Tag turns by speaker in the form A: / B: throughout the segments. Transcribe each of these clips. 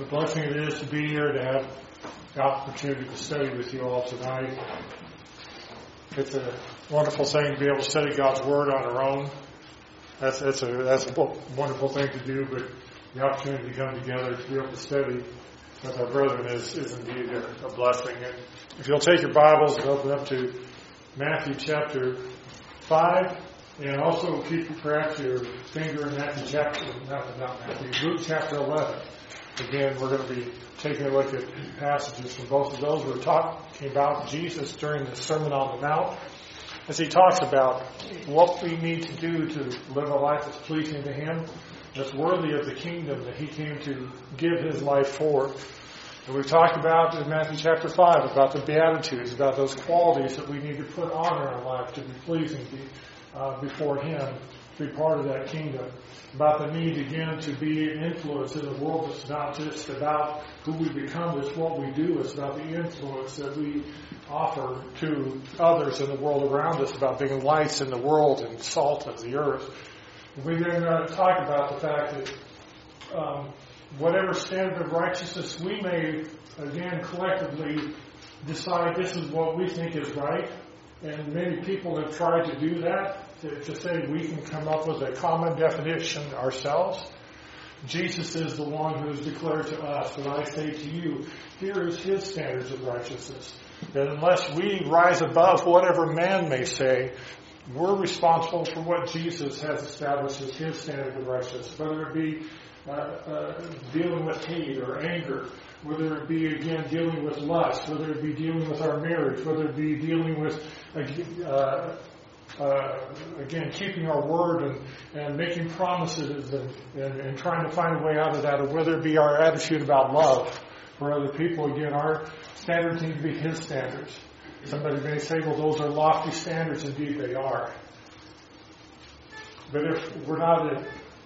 A: a blessing it is to be here, to have the opportunity to study with you all tonight. It's a wonderful thing to be able to study God's Word on our own. That's a wonderful thing to do, but the opportunity to come together to be able to study with our brethren is indeed a blessing. And if you'll take your Bibles and open up to Matthew chapter 5, and also keep perhaps your finger in Luke chapter 11. Again, we're going to be taking a look at passages from both of those. We're talking about Jesus during the Sermon on the Mount, as he talks about what we need to do to live a life that's pleasing to him, that's worthy of the kingdom that he came to give his life for. And we've talked about in Matthew chapter 5 about the Beatitudes, about those qualities that we need to put on in our life to be pleasing before him, to be part of that kingdom. About the need, again, to be an influence in the world. It's not just about who we become, it's what we do. It's about the influence that we offer to others in the world around us, about being lights in the world and salt of the earth. We then talk about the fact that whatever standard of righteousness we may, again, collectively decide this is what we think is right. And many people have tried to do that, to say we can come up with a common definition ourselves. Jesus is the one who has declared to us, and I say to you, here is his standards of righteousness. That unless we rise above whatever man may say, we're responsible for what Jesus has established as his standard of righteousness, whether it be dealing with hate or anger, whether it be, again, dealing with lust, whether it be dealing with our marriage, whether it be dealing with, again, keeping our word and making promises and trying to find a way out of that, or whether it be our attitude about love for other people. Again, our standards need to be his standards. Somebody may say, well, those are lofty standards. Indeed, they are. But if we're not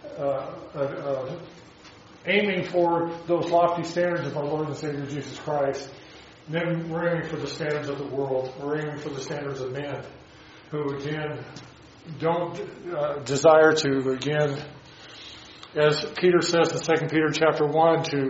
A: aiming for those lofty standards of our Lord and Savior Jesus Christ, then we're aiming for the standards of the world. We're aiming for the standards of men who, again, don't desire to, again, as Peter says in 2 Peter chapter 1, to,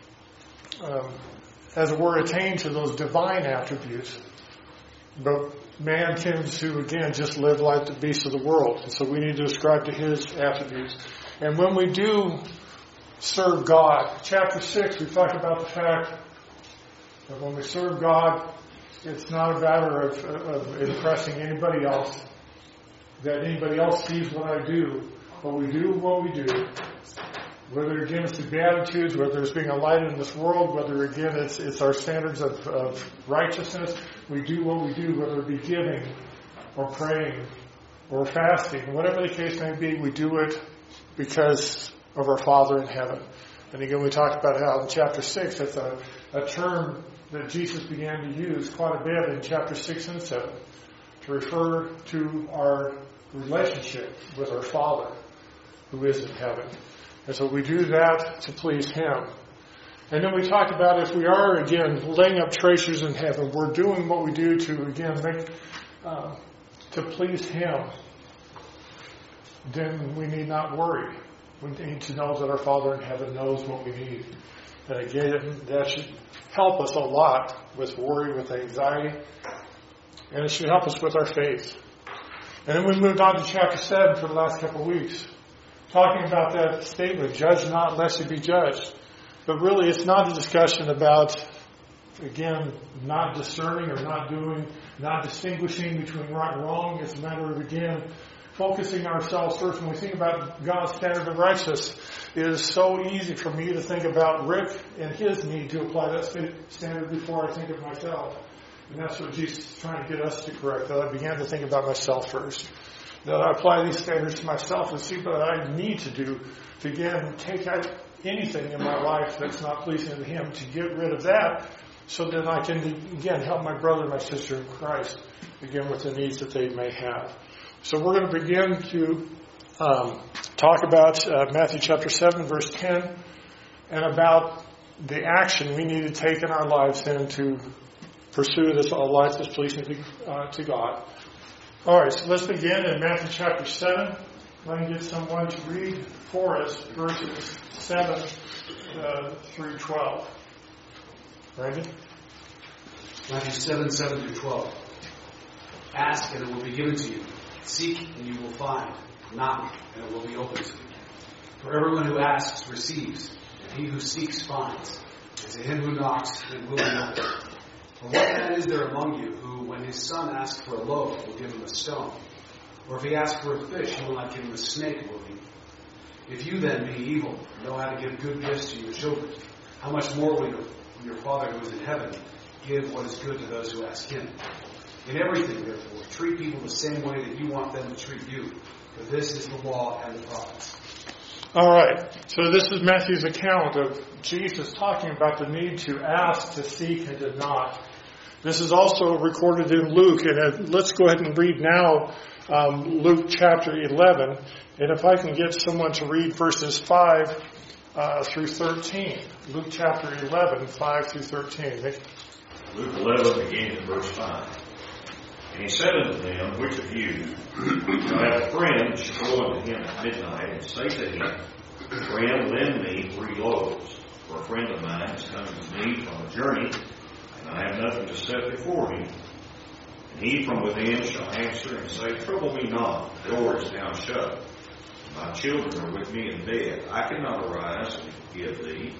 A: as it were, attain to those divine attributes. But man tends to, again, just live like the beasts of the world. And so we need to ascribe to his attributes. And when we do serve God, chapter 6, we talk about the fact that when we serve God, it's not a matter of impressing anybody else, that anybody else sees what I do, but we do what we do. Whether, again, it's the Beatitudes, whether it's being a light in this world, whether, again, it's our standards of righteousness, we do what we do, whether it be giving or praying or fasting. Whatever the case may be, we do it because of our Father in heaven. And again, we talked about how in chapter 6, that's a term that Jesus began to use quite a bit in chapter 6 and 7 to refer to our relationship with our Father who is in heaven. And so we do that to please him. And then we talked about if we are, again, laying up treasures in heaven, we're doing what we do to, again, to please him, then we need not worry. We need to know that our Father in heaven knows what we need. And again, that should help us a lot with worry, with anxiety, and it should help us with our faith. And then we moved on to chapter 7 for the last couple of weeks, talking about that statement, judge not lest you be judged. But really, it's not a discussion about, again, not discerning or not distinguishing between right and wrong. It's a matter of, again, focusing ourselves first. When we think about God's standard of righteousness, it is so easy for me to think about Rick and his need to apply that standard before I think of myself. And that's what Jesus is trying to get us to correct, that I began to think about myself first. That I apply these standards to myself and see what I need to do to, again, take out anything in my life that's not pleasing to him, to get rid of that, so that I can, again, help my brother and my sister in Christ, again, with the needs that they may have. So we're going to begin to talk about Matthew chapter 7, verse 10, and about the action we need to take in our lives then to pursue this life that's pleasing to God. All right, so let's begin in Matthew chapter 7. If I can get someone to read for us verses 7 through 12. Brandon?
B: Matthew 7, 7 through 12. Ask and it will be given to you. Seek and you will find. Knock and it will be opened to you. For everyone who asks receives, and he who seeks finds. And to him who knocks it will be opened. For what man is there among you who, when his son asks for a loaf, will give him a stone? Or if he asks for a fish, he will not give him a snake, will he? If you then, being evil, know how to give good gifts to your children, how much more will your Father who is in heaven give what is good to those who ask him? In everything, therefore, treat people the same way that you want them to treat you. For this is the law and the prophets.
A: All right. So this is Matthew's account of Jesus talking about the need to ask, to seek, and to knock. This is also recorded in Luke. And let's go ahead and read now Luke chapter 11. And if I can get someone to read verses 5 through 13. Luke chapter 11, 5 through 13.
C: Luke 11, beginning at verse 5. And he said unto them, which of you shall have a friend that shall go unto him at midnight, and say to him, Friend, lend me 3 loaves, for a friend of mine is coming to me from a journey, and I have nothing to set before him. And he from within shall answer and say, Trouble me not, the door is now shut. My children are with me in bed. I cannot arise and give thee.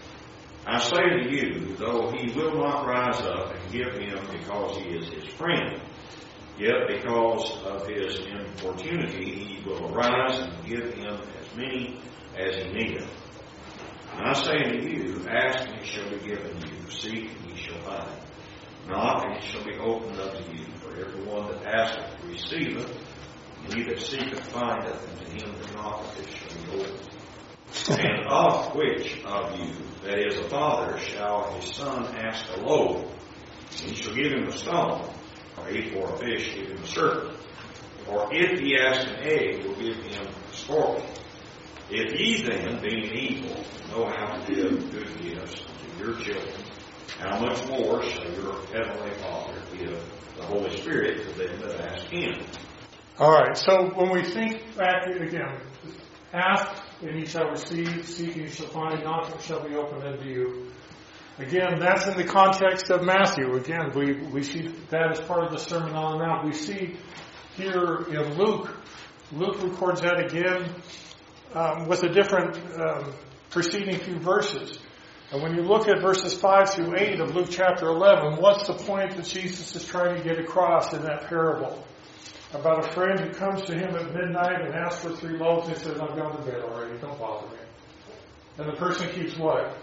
C: I say to you, though he will not rise up and give him because he is his friend, yet because of his importunity he will arise and give him as many as he needeth. And I say unto you, ask and it shall be given you, seek and ye shall find, knock and it shall be opened unto you. For everyone that asketh receiveth, and he that seeketh findeth, and to him that knocketh it shall be opened. And of which of you that is a father shall his son ask a loaf, and he shall give him a stone? Or if for a fish, give him a serpent. Or if he ask an egg, will give him a scorpion. If ye then, being evil, know how to give good gifts to your children, how much more shall your heavenly Father give the Holy Spirit to them that ask him?
A: All right, so when we think back again, ask and ye shall receive, seek and ye shall find, knock and it shall be opened unto you. Again, that's in the context of Matthew. Again, we see that as part of the Sermon on the Mount. We see here in Luke records that again with a different preceding few verses. And when you look at verses 5 through 8 of Luke chapter 11, what's the point that Jesus is trying to get across in that parable? About a friend who comes to him at midnight and asks for 3 loaves and he says, I've gone to bed already, don't bother me. And the person keeps what?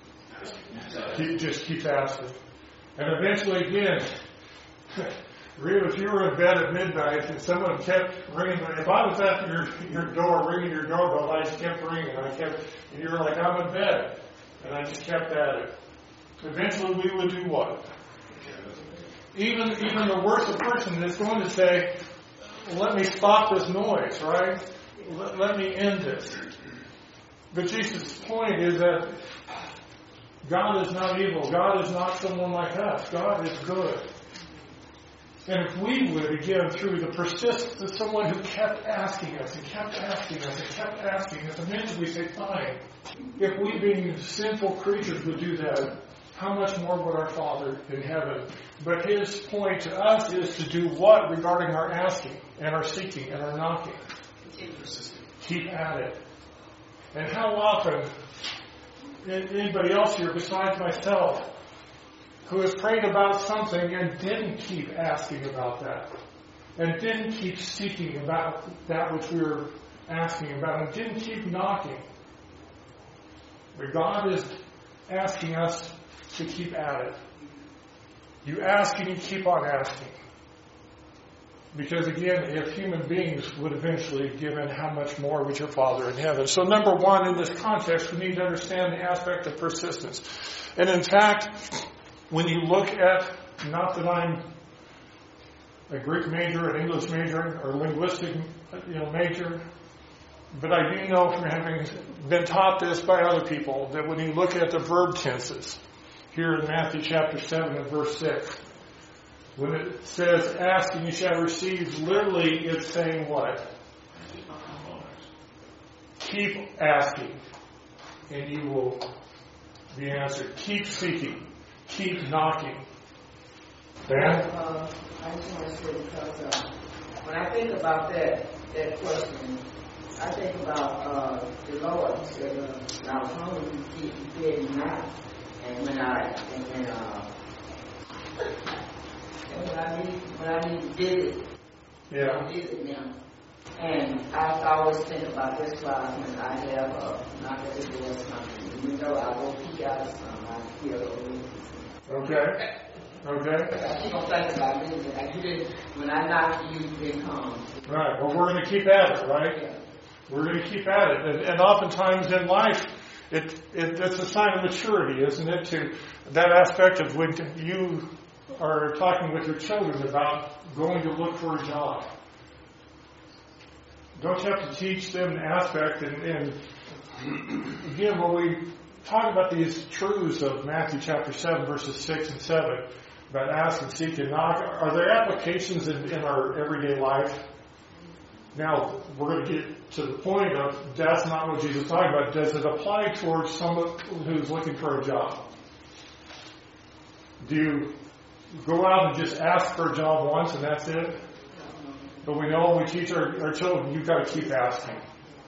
A: Just keeps asking. And eventually again, if you were in bed at midnight and someone kept ringing, if I was at your door, ringing your doorbell, I just kept ringing, and you were like, I'm in bed. And I just kept at it. Eventually we would do what? Even the worst person is going to say, let me stop this noise, right? Let me end this. But Jesus' point is that God is not evil. God is not someone like us. God is good. And if we would, again, through the persistence of someone who kept asking us and kept asking us and kept asking us, eventually we say, fine. If we being sinful creatures would do that, how much more would our Father in heaven? But his point to us is to do what regarding our asking and our seeking and our knocking? Keep at it. And how often, anybody else here besides myself, who has prayed about something and didn't keep asking about that, and didn't keep seeking about that which we were asking about, and didn't keep knocking? But God is asking us to keep at it. You ask and you keep on asking. Because again, if human beings would eventually give in, how much more would your Father in heaven? So number one, in this context, we need to understand the aspect of persistence. And in fact, when you look at, not that I'm a Greek major, an English major, or linguistic major, but I do know from having been taught this by other people, that when you look at the verb tenses, here in Matthew chapter 7 and verse 6, when it says, ask and you shall receive, literally it's saying what? Keep asking, and you will be answered. Keep seeking. Keep knocking. Dan?
D: I just want to say because when I think about that question, I think about the Lord. He said, when I was hungry, you fed me not. And when I need to visit,
A: Yeah.
D: visit them. And I always think about this class when I have knock at the door or something. You know, I go peek out of something, I feel a little.
A: Okay. Okay.
D: I keep on thinking about it. I get it when I knock you, they come.
A: Right. Well, we're going to keep at it, right?
D: Yeah.
A: We're going to keep at it. And oftentimes in life, it's a sign of maturity, isn't it? To that aspect of when you are talking with your children about going to look for a job. Don't you have to teach them an aspect? And again, when we talk about these truths of Matthew chapter 7, verses 6 and 7, about ask and seek and knock, are there applications in our everyday life? Now, we're going to get to the point of that's not what Jesus is talking about. Does it apply towards someone who's looking for a job? Do you go out and just ask for a job once and that's it? But we know when we teach our children, you've got to keep asking.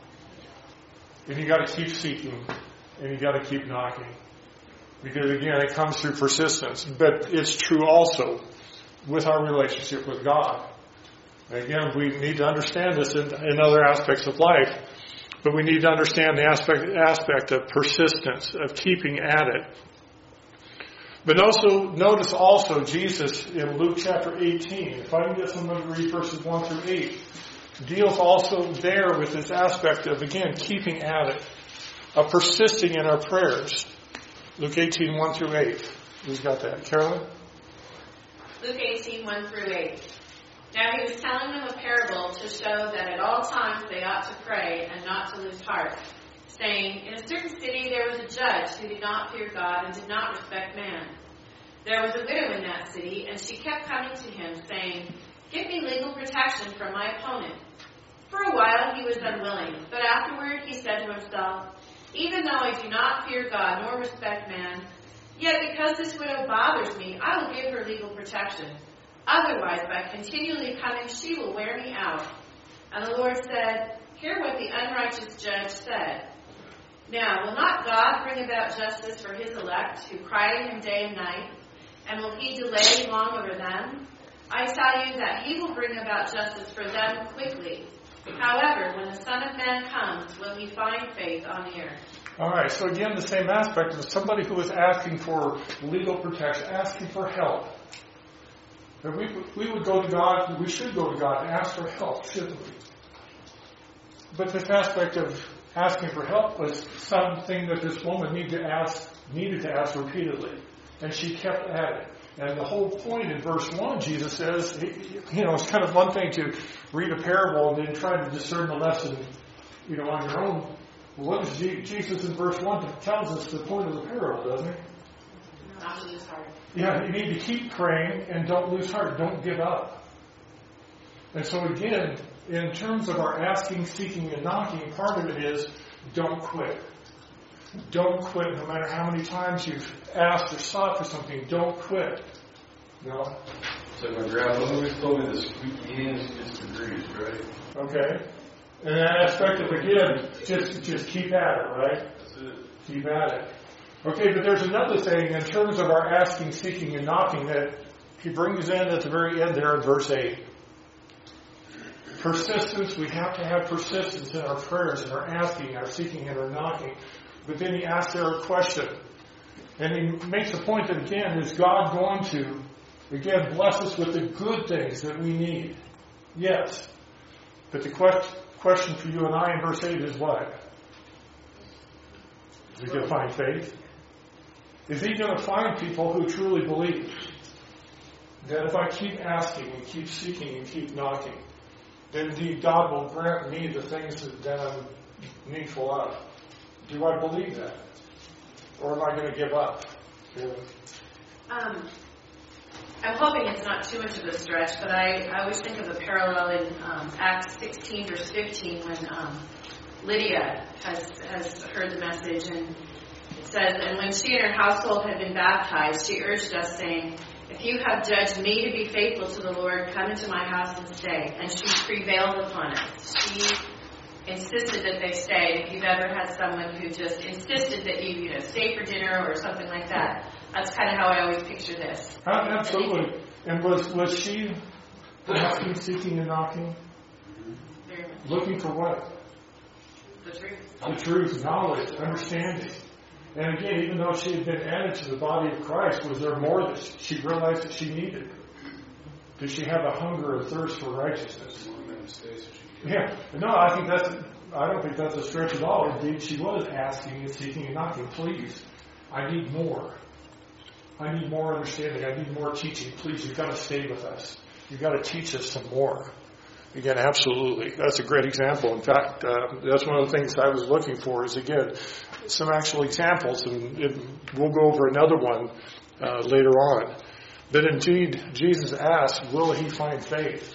A: And you've got to keep seeking. And you've got to keep knocking. Because again, it comes through persistence. But it's true also with our relationship with God. And again, we need to understand this in other aspects of life. But we need to understand the aspect of persistence, of keeping at it. But also, notice also Jesus in Luke chapter 18, if I can get someone to read verses 1 through 8, deals also there with this aspect of, again, keeping at it, of persisting in our prayers. Luke 18, 1 through 8. Who's got that? Carolyn?
E: Luke 18, 1 through 8. Now he was telling them a parable to show that at all times they ought to pray and not to lose heart, saying, in a certain city there was a judge who did not fear God and did not respect man. There was a widow in that city, and she kept coming to him, saying, give me legal protection from my opponent. For a while he was unwilling, but afterward he said to himself, even though I do not fear God nor respect man, yet because this widow bothers me, I will give her legal protection. Otherwise, by continually coming, she will wear me out. And the Lord said, hear what the unrighteous judge said. Now, will not God bring about justice for his elect, who cry to him day and night? And will he delay long over them? I tell you that he will bring about justice for them quickly. However, when the Son of Man comes, will he find faith on the earth?
A: All right, so again, the same aspect of somebody who is asking for legal protection, asking for help. And we would go to God, we should go to God and ask for help, shouldn't we? But this aspect of asking for help was something that this woman needed to ask repeatedly. And she kept at it. And the whole point in verse 1, Jesus says, it's kind of one thing to read a parable and then try to discern the lesson, on your own. What does Jesus in verse 1 tells us the point of the parable, doesn't he?
E: Not to lose heart.
A: Yeah, you need to keep praying and don't lose heart. Don't give up. And so again, in terms of our asking, seeking, and knocking, part of it is don't quit. Don't quit no matter how many times you've asked or sought for something. Don't quit. No?
F: So my grandma always told me this, eating is degrees, right?
A: Okay. And that aspect of, again, just keep at it, right?
F: That's it.
A: Keep at it. Okay, but there's another thing in terms of our asking, seeking, and knocking that he brings in at the very end there in verse 8. Persistence, we have to have persistence in our prayers, in our asking, our seeking, and our knocking. But then he asks there a question. And he makes the point that, again, is God going to, again, bless us with the good things that we need? Yes. But the question for you and I in verse 8 is what? Is he going to find faith? Is he going to find people who truly believe that if I keep asking and keep seeking and keep knocking, then indeed God will grant me the things that I'm needful of? Do I believe that? Or am I going to give up? Yeah.
E: I'm hoping it's not too much of a stretch, but I always think of a parallel in Acts 16, verse 15, when Lydia has heard the message, and it says, and when she and her household had been baptized, she urged us, saying, if you have judged me to be faithful to the Lord, come into my house and stay. And she prevailed upon it. She insisted that they stay. If you've ever had someone who just insisted that you stay for dinner or something like that, that's kind of how I always picture this.
A: Absolutely. And was she asking, seeking, and knocking?
E: Very much.
A: Looking for what?
E: The truth.
A: The truth, knowledge, understanding. And again, even though she had been added to the body of Christ, was there more that she realized that she needed? Did she have a hunger and thirst for righteousness? Yeah. No, I don't think that's a stretch at all. Indeed, she was asking and seeking and knocking. Please, I need more. I need more understanding. I need more teaching. Please, you've got to stay with us. You've got to teach us some more. Again, absolutely. That's a great example. In fact, that's one of the things I was looking for is, again, some actual examples, and we'll go over another one later on. But indeed, Jesus asked, will he find faith?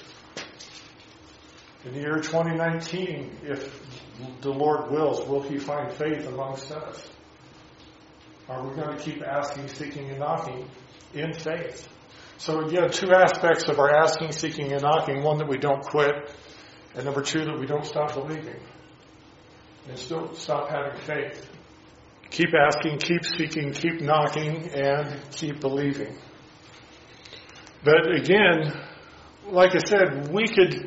A: In the year 2019, if the Lord wills, will he find faith amongst us? Are we going to keep asking, seeking, and knocking in faith? So again, two aspects of our asking, seeking, and knocking. One, that we don't quit. And number two, that we don't stop believing. And still stop having faith. Keep asking, keep seeking, keep knocking, and keep believing. But again, like I said, we could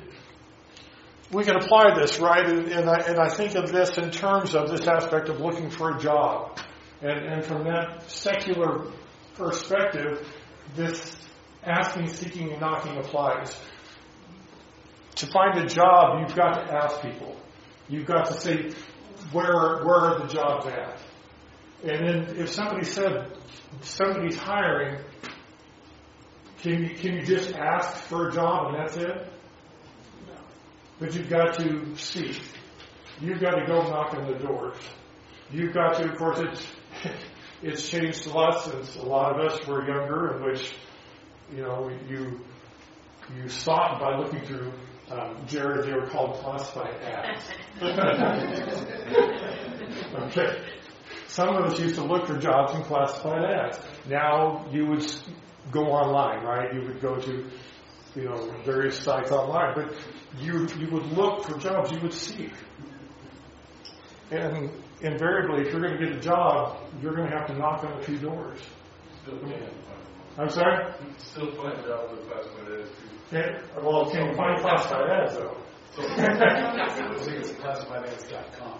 A: apply this, right? And I think of this in terms of this aspect of looking for a job. And from that secular perspective, this asking, seeking, and knocking applies. To find a job, you've got to ask people. You've got to say, where are the jobs at? And then if somebody said somebody's hiring, can you just ask for a job and that's it? No. But you've got to seek. You've got to go knock on the doors. You've got to, of course, it's changed a lot since a lot of us were younger, in which, you sought by looking through, Jared, they were called classified ads. Okay. Some of us used to look for jobs in classified ads. Now you would go online, right? You would go to, various sites online. But you would look for jobs. You would seek. And invariably, if you're going to get a job, you're going to have to knock on a few doors.
F: Still can't.
A: I'm sorry?
F: Still find jobs with classified ads too.
A: Okay. Well, can you find classified ads though?
B: I think it's classifiedads.com.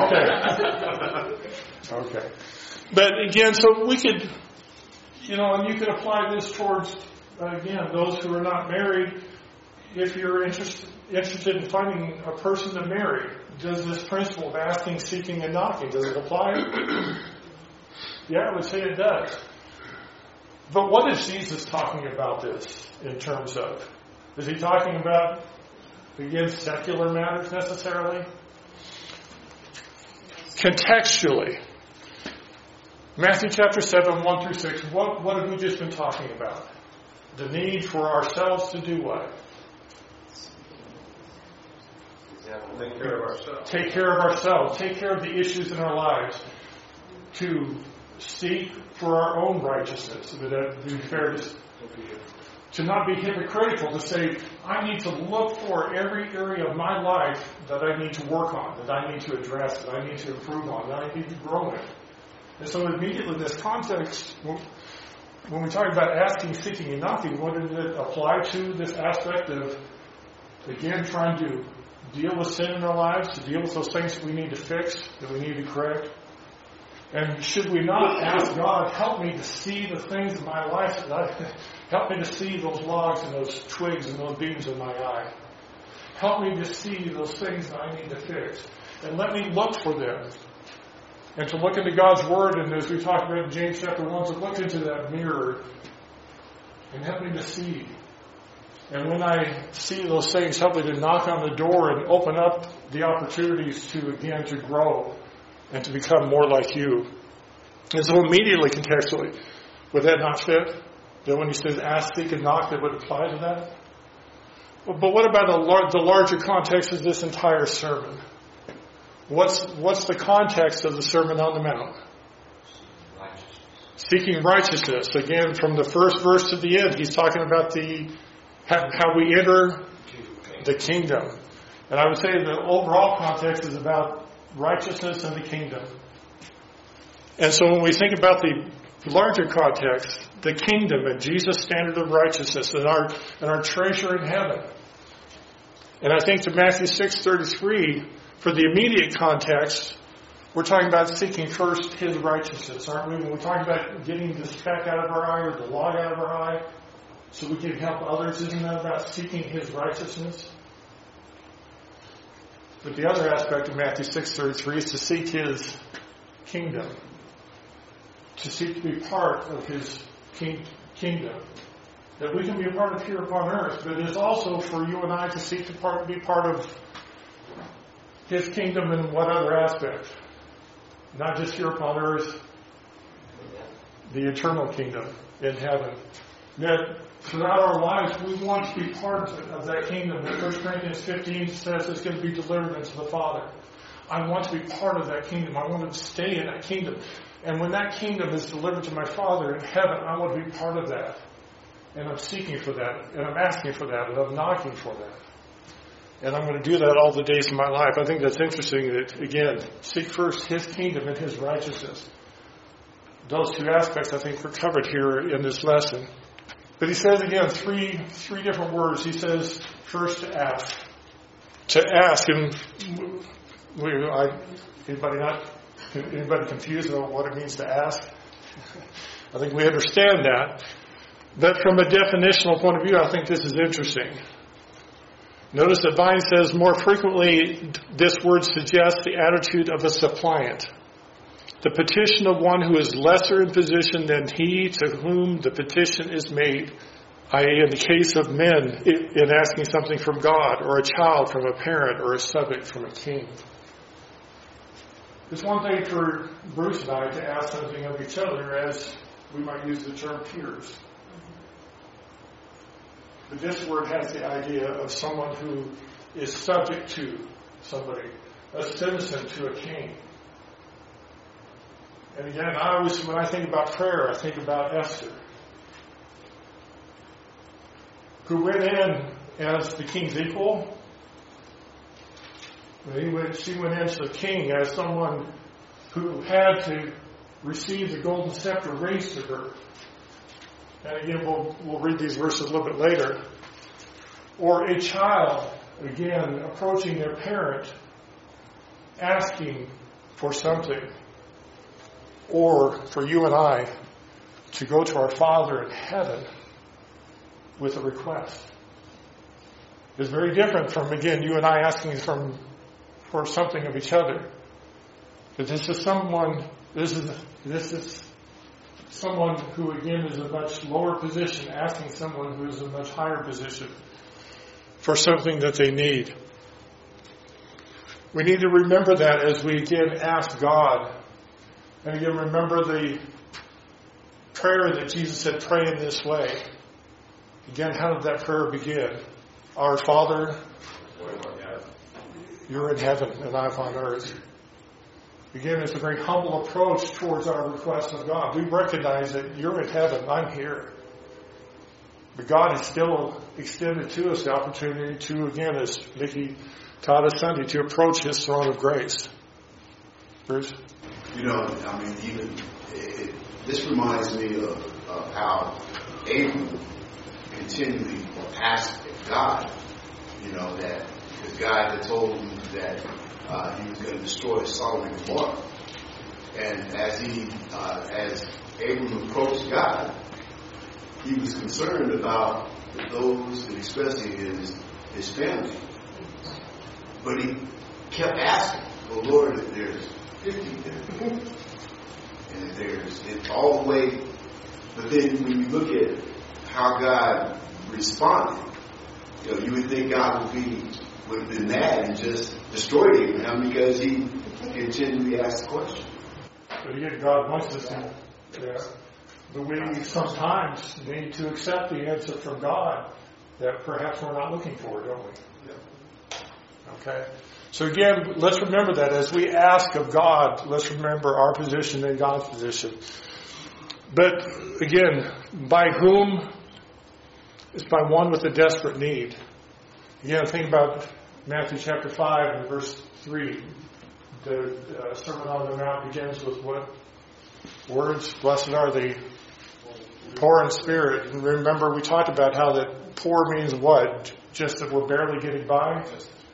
A: Okay. But again, so we could, and you could apply this towards, again, those who are not married. If you're interested in finding a person to marry, does this principle of asking, seeking, and knocking, does it apply? Yeah, I would say it does. But what is Jesus talking about this in terms of? Is he talking about, again, secular matters necessarily? Contextually, Matthew chapter 7, 1 through 6, what have we just been talking about? The need for ourselves to do what?
F: Take care of ourselves.
A: Take care of ourselves. Take care of the issues in our lives. To seek for our own righteousness. Would that be fair to not be hypocritical, to say, I need to look for every area of my life that I need to work on, that I need to address, that I need to improve on, that I need to grow in. And so immediately in this context, when we talk about asking, seeking, and knocking, what does it apply to this aspect of, again, trying to deal with sin in our lives, to deal with those things that we need to fix, that we need to correct? And should we not ask God, help me to see the things in my life, help me to see those logs and those twigs and those beams in my eye. Help me to see those things that I need to fix. And let me look for them. And to look into God's Word, and as we talked about in James chapter 1, to look into that mirror and help me to see. And when I see those things, help me to knock on the door and open up the opportunities to, again, to grow and to become more like you. And so immediately, contextually, would that not fit? That when he says ask, seek, and knock, that would apply to that? But what about the larger context of this entire sermon? What's the context of the Sermon on the Mount? Seeking righteousness. Again, from the first verse to the end, he's talking about how we enter the kingdom. And I would say the overall context is about righteousness and the kingdom. And so when we think about the larger context, the kingdom and Jesus' standard of righteousness and our treasure in heaven. And I think to Matthew 6:33, for the immediate context, we're talking about seeking first His righteousness, aren't we? When we're talking about getting the speck out of our eye or the log out of our eye so we can help others, isn't that about seeking His righteousness? But the other aspect of Matthew 6:33 is to seek His kingdom, to seek to be part of His kingdom. That we can be a part of here upon earth, but it is also for you and I to seek to be part of His kingdom in what other aspect? Not just here upon earth, the eternal kingdom in heaven. That throughout our lives, we want to be part of that kingdom. That 1 Corinthians 15 says it's going to be delivered unto the Father. I want to be part of that kingdom. I want to stay in that kingdom. And when that kingdom is delivered to my Father in heaven, I want to be part of that. And I'm seeking for that. And I'm asking for that. And I'm knocking for that. And I'm going to do that all the days of my life. I think that's interesting that, again, seek first His kingdom and His righteousness. Those two aspects, I think, were covered here in this lesson. But he says, again, three different words. He says, first, to ask. To ask. And anybody confused about what it means to ask? I think we understand that. But from a definitional point of view, I think this is interesting. Notice that Vine says more frequently this word suggests the attitude of a suppliant. The petition of one who is lesser in position than he to whom the petition is made, i.e. in the case of men, in asking something from God, or a child from a parent, or a subject from a king. It's one thing for Bruce and I to ask something of each other, as we might use the term peers. But this word has the idea of someone who is subject to somebody, a citizen to a king. And again, when I think about prayer, I think about Esther, who went in as the king's equal. She went into the king as someone who had to receive the golden scepter raised to her. And again, we'll read these verses a little bit later. Or a child, again, approaching their parent, asking for something. Or for you and I to go to our Father in heaven with a request. It's very different from, again, you and I asking for something of each other. But this is someone who, again, is a much lower position, asking someone who is in a much higher position for something that they need. We need to remember that as we, again, ask God. And again, remember the prayer that Jesus said, pray in this way. Again, how did that prayer begin? Our Father, you're in heaven and I'm on earth. Again, it's a very humble approach towards our request of God. We recognize that you're in heaven, I'm here. But God has still extended to us the opportunity to, again, as Mickey taught us Sunday, to approach His throne of grace. Bruce?
G: This reminds me of how Abram continually asked God, that because God had told him that he was going to destroy Sodom and Gomorrah. And as Abram approached God, he was concerned about those, and especially his family. But he kept asking, well, Lord, if there's 50 there, and if it's all the way. But then when you look at how God responded, you would think God would have been mad and just destroyed Abraham because he continually asked the question.
A: But again, God wants us to. But we sometimes need to accept the answer from God that perhaps we're not looking for, don't we? Yeah. Okay? So again, let's remember that as we ask of God, let's remember our position and God's position. But again, by whom? It's by one with a desperate need. Again, think about Matthew chapter 5 and verse 3. The Sermon on the Mount begins with what words? Blessed are the poor in spirit. And remember, we talked about how that poor means what? Just that we're barely getting by?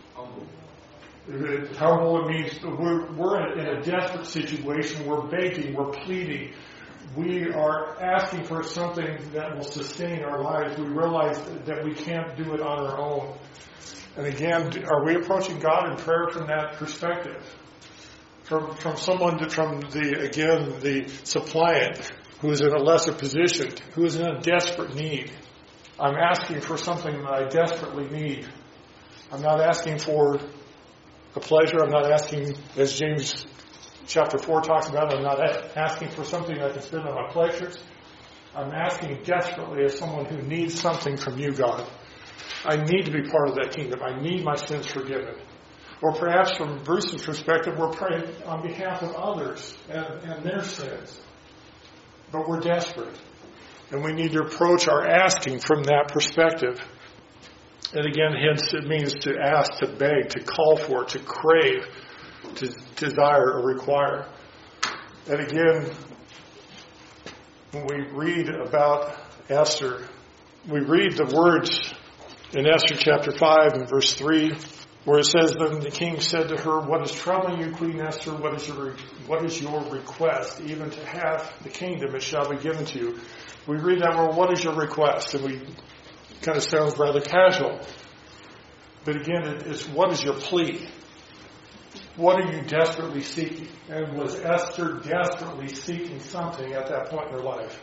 A: Humble, it means we're in a desperate situation. We're begging, we're pleading. We are asking for something that will sustain our lives. We realize that we can't do it on our own. And again, are we approaching God in prayer from that perspective? From someone, from the suppliant who is in a lesser position, who is in a desperate need. I'm asking for something that I desperately need. I'm not asking for a pleasure. I'm not asking, as James chapter 4 talks about, I'm not asking for something I can spend on my pleasures. I'm asking desperately as someone who needs something from you, God. I need to be part of that kingdom. I need my sins forgiven. Or perhaps from Bruce's perspective, we're praying on behalf of others and their sins. But we're desperate. And we need to approach our asking from that perspective. And again, hence it means to ask, to beg, to call for, to crave, to desire or require. And again, when we read about Esther, we read the words in Esther chapter 5 and verse 3, where it says, then the king said to her, what is troubling you, Queen Esther? What is your request? Even to have the kingdom, it shall be given to you. We read that, well, what is your request? And we kind of sounds rather casual. But again, it's what is your plea? What are you desperately seeking? And was Esther desperately seeking something at that point in her life?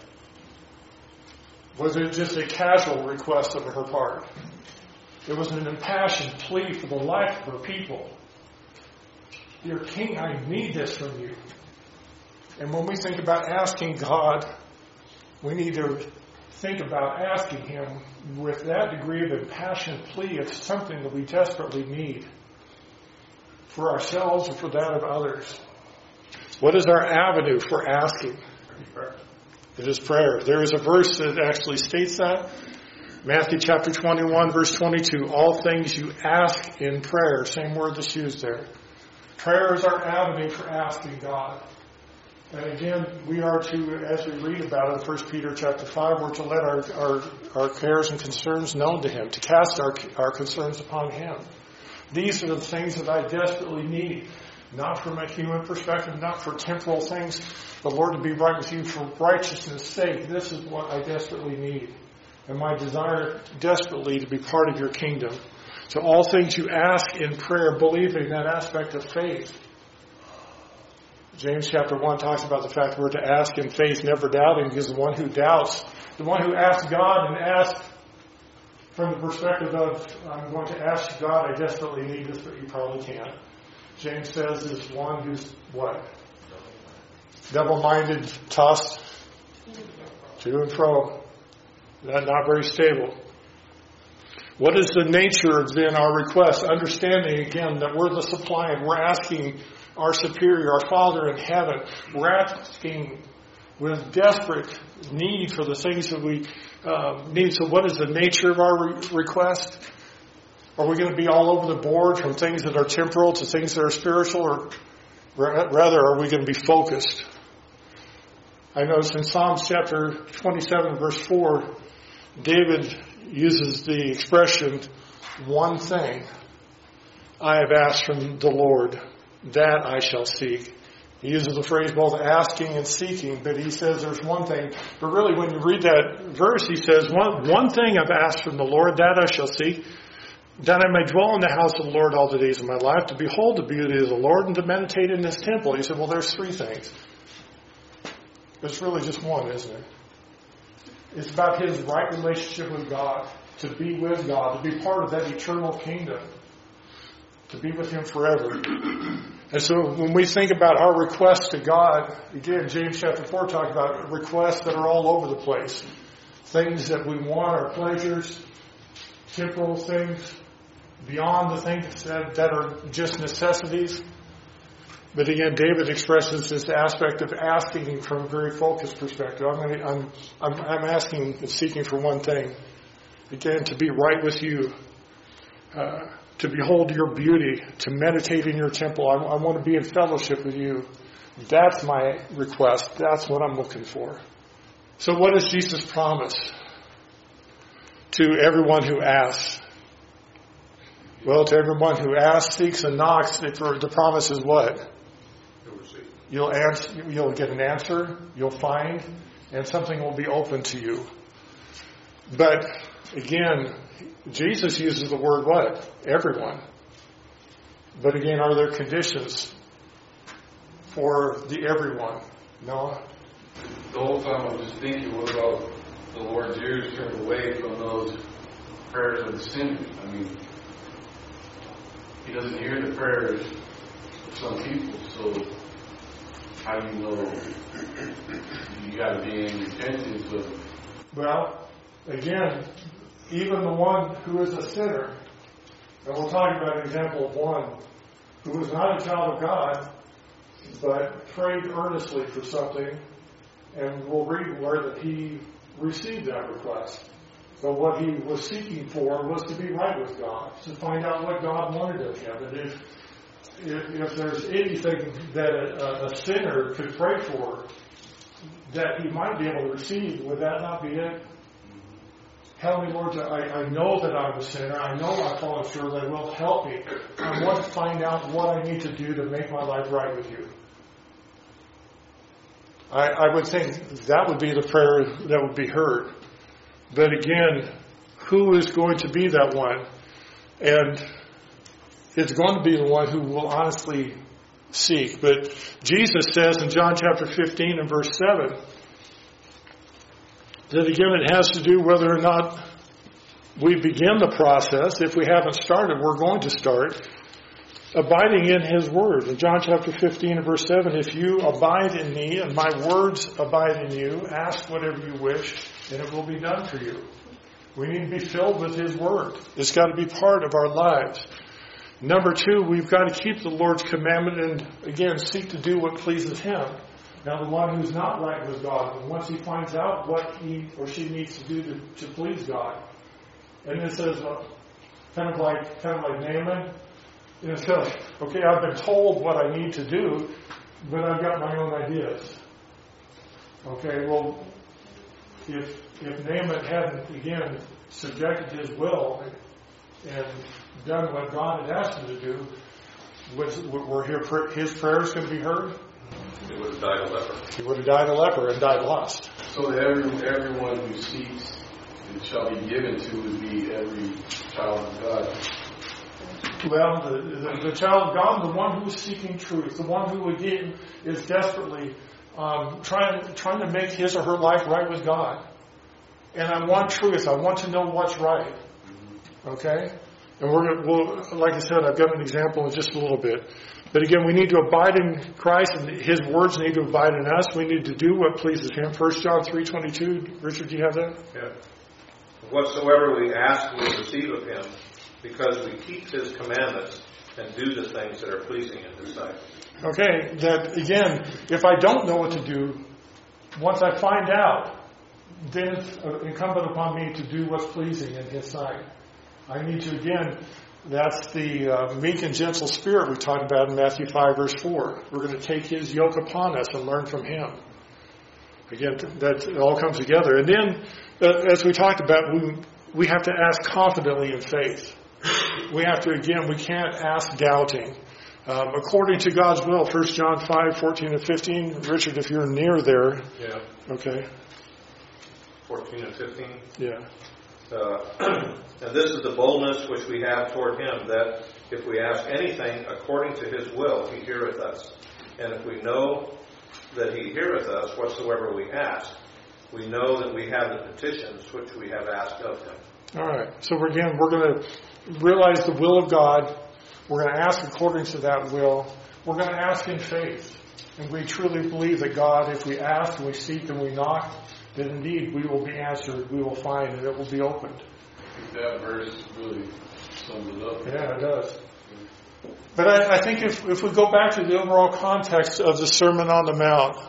A: Was it just a casual request on her part? It was an impassioned plea for the life of her people. Dear King, I need this from you. And when we think about asking God, we need to think about asking Him with that degree of impassioned plea of something that we desperately need for ourselves and for that of others. What is our avenue for asking? It is prayer. There is a verse that actually states that. Matthew chapter 21, verse 22. All things you ask in prayer. Same word that's used there. Prayer is our avenue for asking God. And again, we are to, as we read about it in 1 Peter chapter 5, we're to let our cares and concerns known to Him, to cast our concerns upon Him. These are the things that I desperately need. Not from a human perspective, not for temporal things, but Lord, to be right with you for righteousness' sake. This is what I desperately need. And my desire desperately to be part of your kingdom. So all things you ask in prayer, believing that aspect of faith. James chapter 1 talks about the fact that we're to ask in faith, never doubting, because the one who doubts, the one who asks God and asks from the perspective of, I'm going to ask God, I desperately need this, but you probably can't. James says is one who's what? Double-minded, tossed to and fro. Not very stable. What is the nature of then our request? Understanding again that we're the suppliant. We're asking our superior, our Father in heaven. We're asking with desperate need for the things that we need. So what is the nature of our request? Are we going to be all over the board from things that are temporal to things that are spiritual? Or rather, are we going to be focused? I notice in Psalms chapter 27, verse 4, David uses the expression, one thing I have asked from the Lord, that I shall seek. He uses the phrase both asking and seeking, but he says there's one thing. But really, when you read that verse, he says, one thing I've asked from the Lord, that I shall seek, that I may dwell in the house of the Lord all the days of my life, to behold the beauty of the Lord and to meditate in His temple. He said, well, there's three things. It's really just one, isn't it? It's about his right relationship with God, to be with God, to be part of that eternal kingdom, to be with Him forever. And so when we think about our requests to God, again, James chapter 4 talks about requests that are all over the place. Things that we want, our pleasures, temporal things, beyond the things that are just necessities. But again, David expresses this aspect of asking from a very focused perspective. I'm asking and seeking for one thing. Again, to be right with you, to behold your beauty, to meditate in your temple. I want to be in fellowship with you. That's my request. That's what I'm looking for. So what does Jesus promise to everyone who asks? Well, to everyone who asks, seeks, and knocks, the promise is what? You'll get an answer, you'll find, and something will be open to you. But again, Jesus uses the word what? Everyone. But again, are there conditions for the everyone? No.
F: The whole time I'm just thinking, what about the Lord's ears turned away from those prayers of the sinners? I mean, He doesn't hear the prayers of some people, so how do you know you got to be in repentance of it?
A: Well, again, even the one who is a sinner, and we're talking about an example of one who was not a child of God, but prayed earnestly for something, and we'll read where that he received that request. But what he was seeking for was to be right with God, to find out what God wanted of him. And if there's anything that a sinner could pray for that he might be able to receive, would that not be it? Help me, Lord, I know that I'm a sinner. I know I've fallen short. That will help me. I want to find out what I need to do to make my life right with you. I would think that would be the prayer that would be heard. But again, who is going to be that one? And it's going to be the one who will honestly seek. But Jesus says in John chapter 15 and verse 7, that again it has to do whether or not we begin the process. If we haven't started, we're going to start. Abiding in His Word. In John chapter 15 and verse 7, if you abide in me and my words abide in you, ask whatever you wish and it will be done for you. We need to be filled with His Word. It's got to be part of our lives. Number 2, we've got to keep the Lord's commandment and again seek to do what pleases Him. Now the one who's not right with God, and once he finds out what he or she needs to do to please God, and it says kind of like Naaman, it says, okay, I've been told what I need to do, but I've got my own ideas. Okay, well, if Naaman hadn't again subjected his will and done what God had asked him to do, were his prayers going to be heard?
F: He would have died a leper.
A: He would have died a leper and died lost.
F: So everyone who seeks and shall be given to would be every child of God.
A: Well, the child of God, the one who is seeking truth, the one who again is desperately trying to make his or her life right with God. And I want truth. I want to know what's right. Okay? And we'll, like I said, I've got an example in just a little bit. But again, we need to abide in Christ, and His words need to abide in us. We need to do what pleases Him. 1 John 3:22. Richard, do you have that?
H: Yeah. Whatsoever we ask, we receive of Him, because we keep His commandments and do the things that are pleasing in His sight.
A: Okay, that again, if I don't know what to do, once I find out, then it's incumbent upon me to do what's pleasing in His sight. I need to, again, that's the meek and gentle spirit we talked about in Matthew 5, verse 4. We're going to take His yoke upon us and learn from Him. Again, that it all comes together. And then, as we talked about, we have to ask confidently in faith. We have to, again, we can't ask doubting. According to God's will, 1 John 5, 14 and 15. Richard, if you're near there.
H: Yeah.
A: Okay.
H: 14 and 15.
A: Yeah.
H: And this is the boldness which we have toward Him, that if we ask anything according to His will, He heareth us. And if we know that He heareth us whatsoever we ask, we know that we have the petitions which we have asked of Him.
A: All right. So we're going to realize the will of God. We're going to ask according to that will. We're going to ask in faith. And we truly believe that God, if we ask and we seek and we knock, that indeed we will be answered, we will find, and it will be opened.
F: That verse really sums it up.
A: Yeah, it does. But I think if we go back to the overall context of the Sermon on the Mount,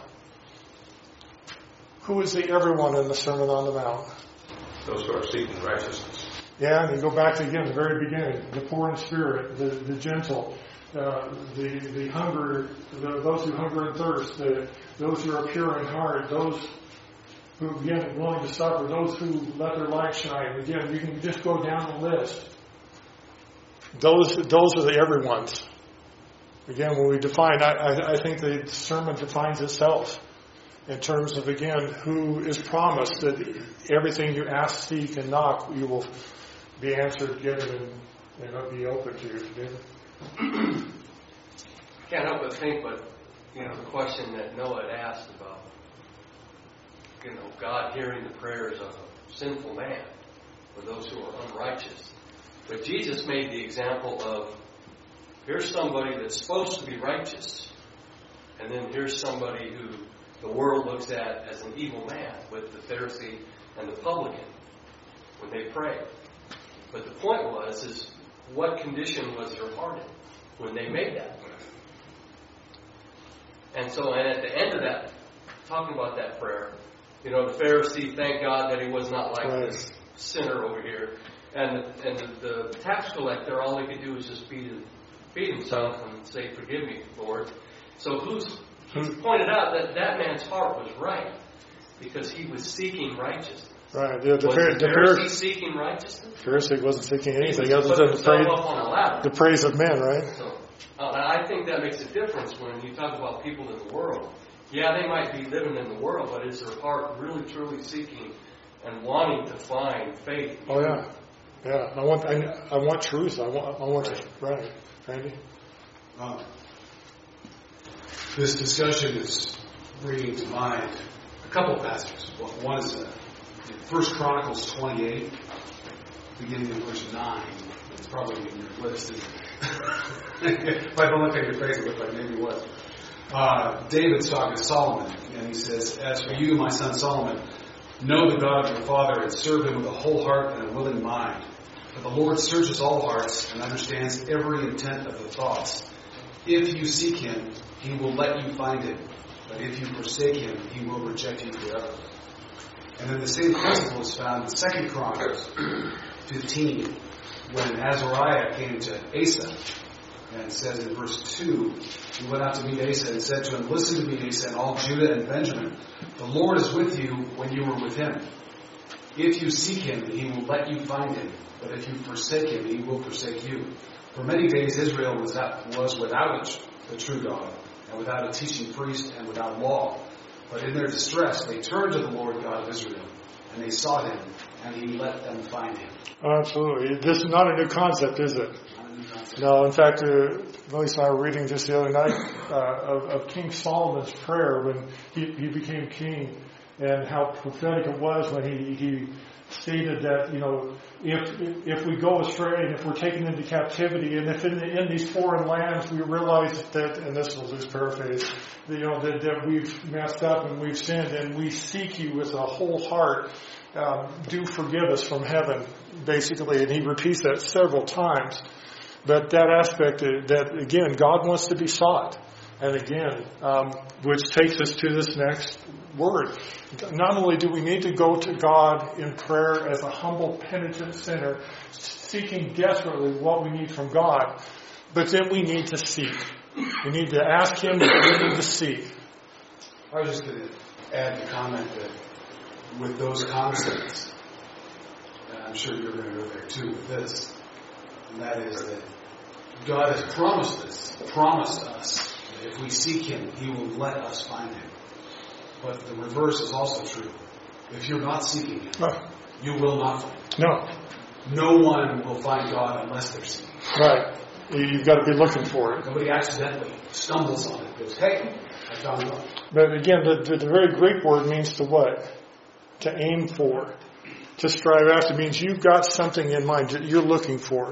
A: who is the everyone in the Sermon on the Mount?
H: Those who are seeking righteousness.
A: Yeah, and you go back to, again, the very beginning, the poor in spirit, the gentle, the hunger, those who hunger and thirst, those who are pure in heart, those who, again, are willing to suffer, those who let their light shine. Again, you can just go down the list. Those are the everyones. Again, when we define, I think the sermon defines itself in terms of, again, who is promised that everything you ask, seek, and knock, you will be answered, given, and it'll be open to you. David?
I: Can't help but think, the question that Noah had asked about, God hearing the prayers of a sinful man for those who are unrighteous. But Jesus made the example of, here's somebody that's supposed to be righteous, and then here's somebody who the world looks at as an evil man, with the Pharisee and the publican when they pray. But the point is what condition was their heart in when they made that prayer? And at the end of that, talking about that prayer, the Pharisee thanked God that he was not like this sinner over here. And the tax collector, all he could do was just beat himself and say, "Forgive me, Lord." So he pointed out that man's heart was right because he was seeking righteousness.
A: Right. Yeah, the
I: Pharisee seeking righteousness?
A: The Pharisee wasn't seeking anything other than the praise of men, right?
I: So, I think that makes a difference when you talk about people in the world. Yeah, they might be living in the world, but is their heart really, truly seeking and wanting to find faith?
A: Oh, yeah. Yeah, I want truth. I want it. Right. Randy?
B: This discussion is bringing to mind a couple of passages. One is in 1 Chronicles 28, beginning in verse 9. It's probably in your list. If I don't look at your face, it looks like maybe it was. David's talking to Solomon, and he says, "As for you, my son Solomon, know the God of your father and serve him with a whole heart and a willing mind. For the Lord searches all hearts and understands every intent of the thoughts. If you seek him, he will let you find him. But if you forsake him, he will reject you forever." And then the same principle is found in 2 Chronicles 15, when Azariah came to Asa. And it says in verse 2, he went out to meet Asa and said to him, "Listen to me, Asa, and all Judah and Benjamin. The Lord is with you when you are with him. If you seek him, he will let you find him. But if you forsake him, he will forsake you. For many days Israel was without the true God, and without a teaching priest, and without law. But in their distress they turned to the Lord God of Israel, and they sought him, and he let them find him."
A: Absolutely. This is not a new concept, is it? No, in fact, Lisa and I were reading just the other night of King Solomon's prayer when he became king, and how prophetic it was when he stated that, if we go astray and if we're taken into captivity, and if in these foreign lands we realize that, and this will just paraphrase, that we've messed up and we've sinned, and we seek you with a whole heart, do forgive us from heaven, basically. And he repeats that several times. But that aspect, that again, God wants to be sought. And again, which takes us to this next word. Not only do we need to go to God in prayer as a humble, penitent sinner, seeking desperately what we need from God, but then we need to seek. We need to ask him, and we need to seek.
B: I was just going to add the comment that with those concepts, and I'm sure you're going to go there too with this, and that is that God has promised us that if we seek him, he will let us find him. But the reverse is also true. If you're not seeking him, you will not find him.
A: No.
B: No one will find God unless they're seeking.
A: Right. You've got to be looking for it.
B: Nobody accidentally stumbles on it and goes, "Hey, I found God."
A: But again, the very Greek word means to what? To aim for. To strive after means you've got something in mind that you're looking for.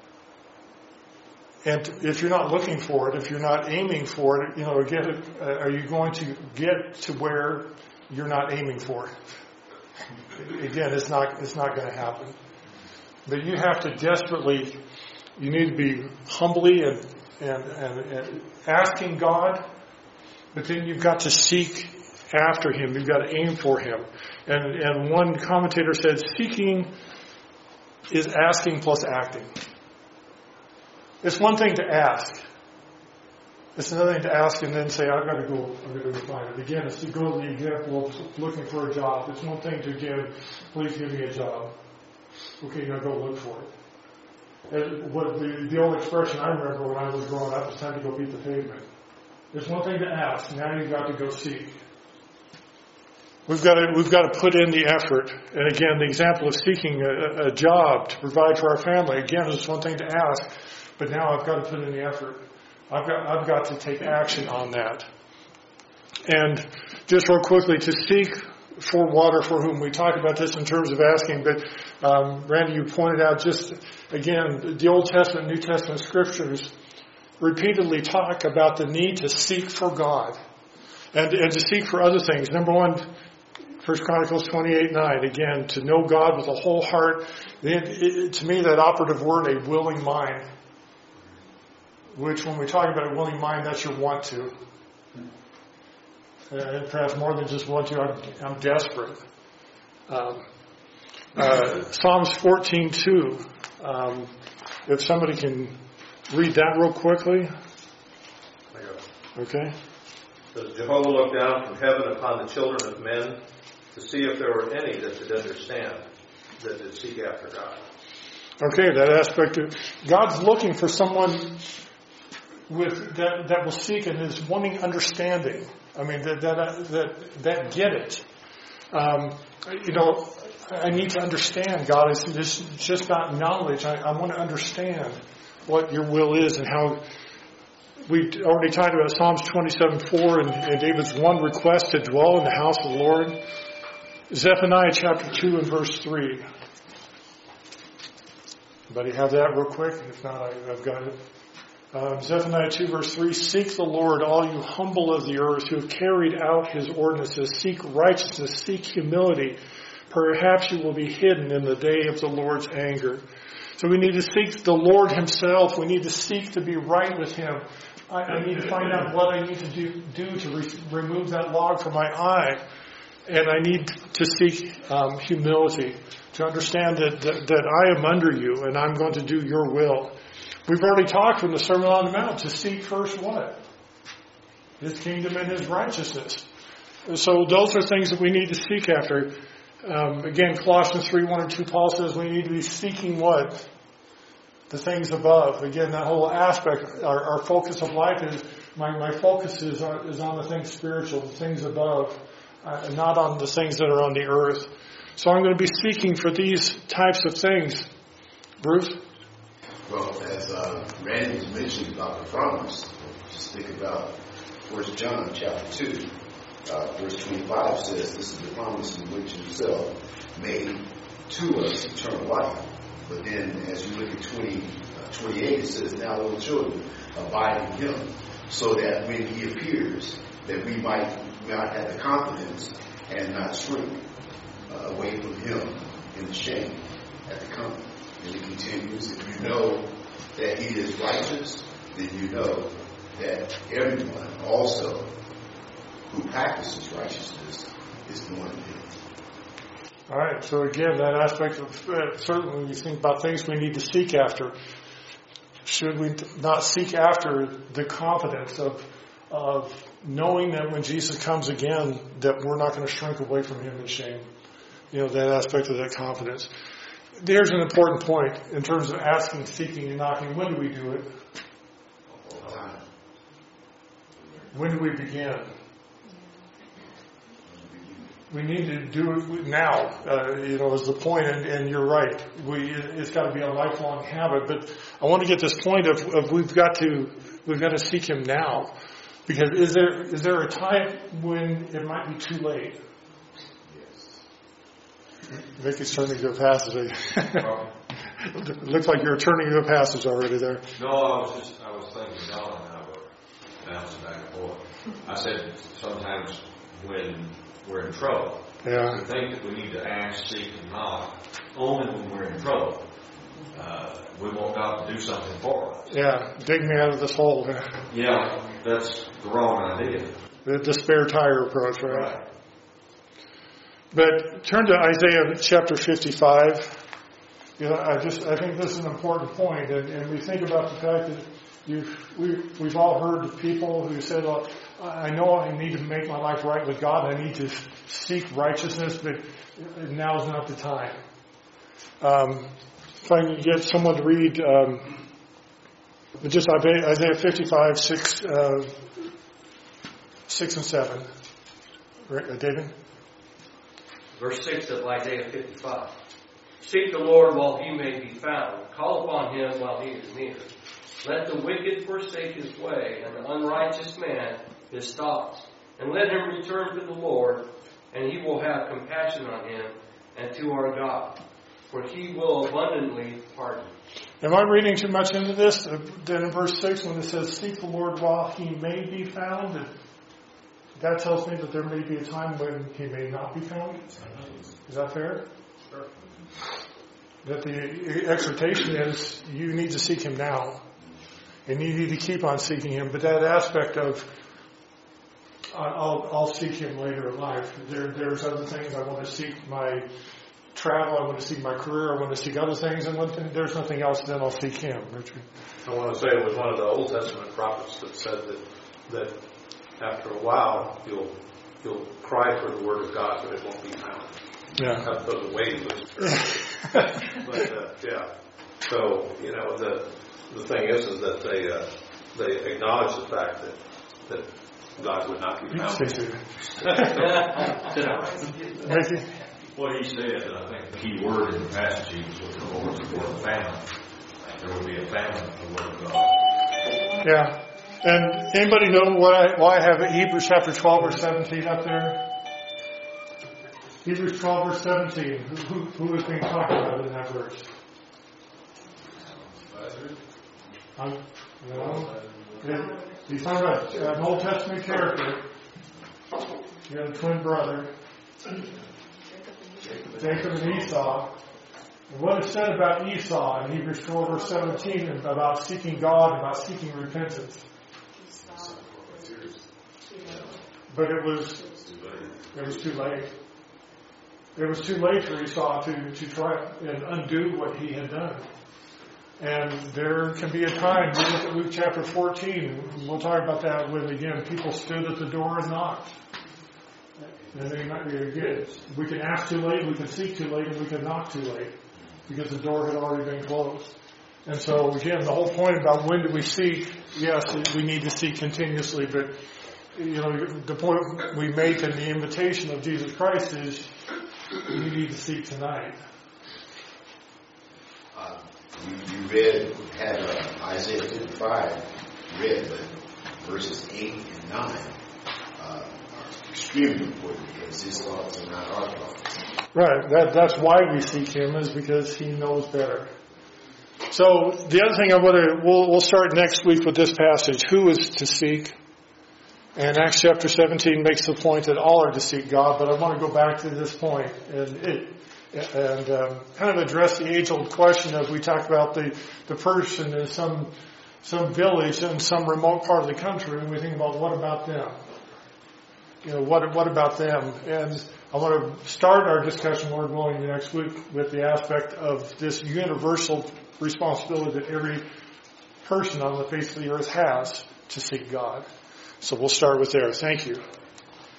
A: And if you're not looking for it, if you're not aiming for it, again, are you going to get to where you're not aiming for it? Again, it's not going to happen. But you have to desperately You need to be humbly and asking God, but then you've got to seek after Him. You've got to aim for Him. And one commentator said, seeking is asking plus acting. It's one thing to ask. It's another thing to ask and then say, I'm going to go find it. Again, it's to go to the example of looking for a job. It's one thing to give, please give me a job. Okay, now go look for it. And what the old expression I remember when I was growing up, it's time to go beat the pavement. It's one thing to ask, now you've got to go seek. We've got to put in the effort. And again, the example of seeking a job to provide for our family, again, it's one thing to ask, but now I've got to put in the effort. I've got to take action on that. And just real quickly, to seek for water for whom. We talked about this in terms of asking, but Randy, you pointed out just, again, the Old Testament, New Testament scriptures repeatedly talk about the need to seek for God and to seek for other things. Number one, 1 Chronicles 28:9, again, to know God with a whole heart. To me, that operative word, a willing mind, which when we talk about a willing mind, that's your want to. Perhaps more than just want to, I'm desperate. Psalms 14:2. If somebody can read that real quickly. Okay.
H: Does Jehovah look down from heaven upon the children of men to see if there were any that did understand, that did seek after God? Okay, that aspect of God's looking for someone with that will seek and is wanting understanding. I mean, that get it. I need to understand, God. It's just not knowledge. I want to understand what your will is and how. We've already talked about Psalms 27:4 and David's one request to dwell in the house of the Lord. Zephaniah chapter 2 and verse 3. Anybody have that real quick? If not, I've got it. Zephaniah 2 verse 3, seek the Lord, all you humble of the earth who have carried out His ordinances. Seek righteousness, seek humility. Perhaps you will be hidden in the day of the Lord's anger. So we need to seek the Lord Himself. We need to seek to be right with Him. I need to find out what I need to do to remove that log from my eye. And I need to seek humility, to understand that I am under you and I'm going to do your will. We've already talked from the Sermon on the Mount to seek first what? His kingdom and His righteousness. So those are things that we need to seek after. Again, Colossians 3:1 and 2, Paul says we need to be seeking what? The things above. Again, that whole aspect, our focus of life is, my focus is on the things spiritual, the things above, not on the things that are on the earth. So I'm going to be seeking for these types of things. Bruce?
G: Well, as Randy was mentioning about the promise, just think about 1 John chapter 2, verse 25 says, this is the promise in which Himself made to us eternal life. But then as you look at 28, it says, now little children, abide in Him, so that when He appears, that we might have the confidence and not shrink away from Him in the shame at the coming. And it continues, if you know that He is righteous, then you know that everyone also who practices righteousness is born of Him.
A: All right, so again, that aspect of certainly when you think about things we need to seek after, should we not seek after the confidence of knowing that when Jesus comes again, that we're not going to shrink away from Him in shame? That aspect of that confidence. There's an important point in terms of asking, seeking, and knocking. When do we do it?
G: All the time.
A: When do we begin? We need to do it now, is the point, and you're right. It's got to be a lifelong habit. But I want to get this point of we've got to seek Him now, because is there a time when it might be too late?
G: Yes.
A: Vicky's turning to a passage. It looks like you're turning to a passage already there.
C: No, I was thinking Don and I were bouncing back and forth. I said sometimes when we're in trouble.
A: Yeah.
C: We think that we need to ask, seek, and knock only when we're in trouble. we want God to do something for us.
A: Yeah, dig me out of this hole.
C: Yeah, that's the wrong idea.
A: The spare tire approach, right? But turn to Isaiah chapter 55. I think this is an important point, and we think about the fact that we've all heard of people who said, well, I know I need to make my life right with God, I need to seek righteousness, but now's not the time. If I can get someone to read just Isaiah 55, 6 and 7. David?
I: Verse 6 of Isaiah 55. Seek the Lord while he may be found. Call upon him while he is near. Let the wicked forsake his way, and the unrighteous man his thoughts. And let him return to the Lord, and he will have compassion on him, and to our God. For he will abundantly pardon.
A: Am I reading too much into this? Then in verse 6, when it says, seek the Lord while he may be found, that tells me that there may be a time when he may not be found. Is that fair?
F: Sure.
A: That the exhortation is, you need to seek him now. And you need to keep on seeking him. But that aspect of, I'll seek him later in life. There's other things. I want to seek my travel. I want to seek my career. I want to seek other things. And when there's nothing else, then I'll seek him. Richard?
H: I want to say it was one of the Old Testament prophets that said that after a while, you'll cry for the word of God, but it won't be found.
A: Yeah.
H: Have to put a waiting list. But yeah. So the thing is that they acknowledge the fact that God would not be found.
C: What he said, and I think the key word in the passage was the Lord's word famine. There will be a famine of the word of God.
A: Yeah. And anybody know why I have Hebrews chapter 12 verse 17 up there? Hebrews 12 verse 17. Who is being talked about in that verse? No. He's talking about an Old Testament character. You have a twin brother, Jacob and Esau. And what is said about Esau in Hebrews 12 verse 17 about seeking God, about seeking repentance? But it was too late. It was too late for Esau to try and undo what he had done. And there can be a time, we look at Luke chapter 14, we'll talk about that when, again, people stood at the door and knocked. And they might be good. We can ask too late, we can seek too late, and we can knock too late, because the door had already been closed. And so, again, the whole point about when do we seek, yes, we need to seek continuously, but the point we make in the invitation of Jesus Christ is we need to seek tonight.
G: You had Isaiah 55 read, but verses 8 and 9 are extremely important because his thoughts are not our thoughts.
A: Right. That's why we seek him, is because he knows better. So the other thing we'll start next week with this passage. Who is to seek? And Acts chapter 17 makes the point that all are to seek God, but I want to go back to this point and kind of address the age-old question of, we talked about the person in some village in some remote part of the country, and we think about, what about them? What about them? And I want to start our discussion, Lord willing, next week with the aspect of this universal responsibility that every person on the face of the earth has to seek God. So we'll start with there. Thank you.